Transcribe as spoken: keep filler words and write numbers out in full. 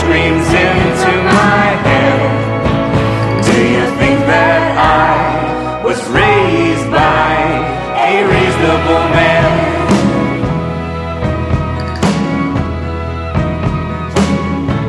screams into my head. Do you think that I was raised by a reasonable